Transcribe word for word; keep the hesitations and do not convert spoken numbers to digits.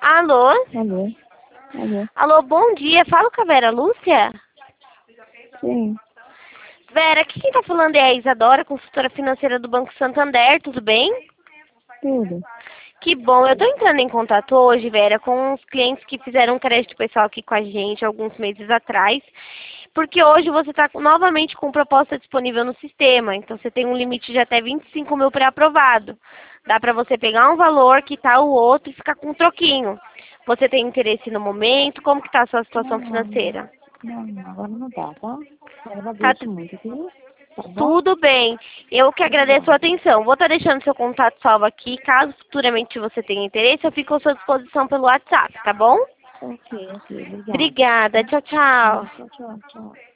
Alô? Alô? Alô? Alô, bom dia. Fala com a Vera Lúcia? Sim, Vera, aqui quem tá falando é a Isadora, consultora financeira do Banco Santander, tudo bem? tudo. Que bom. Eu tô entrando em contato hoje, Vera, com os clientes que fizeram um crédito pessoal aqui com a gente alguns meses atrás, porque hoje você está novamente com proposta disponível no sistema, então você tem um limite de até vinte e cinco mil pré-aprovado. Dá para você pegar um valor, quitar o outro e ficar com um troquinho. Você tem interesse no momento? Como que está a sua situação Não, não, não. financeira? Não, não, agora não dá, tá? Tá Agradeço muito, viu? Tá bom? tudo bem. Eu que agradeço a Obrigada. atenção. Vou estar deixando seu contato salvo aqui. Caso futuramente você tenha interesse, eu fico à sua disposição pelo WhatsApp, tá bom? Ok, ok, obrigada. Obrigada. Tá? Tchau, Tá, tchau. tchau, tchau, tchau.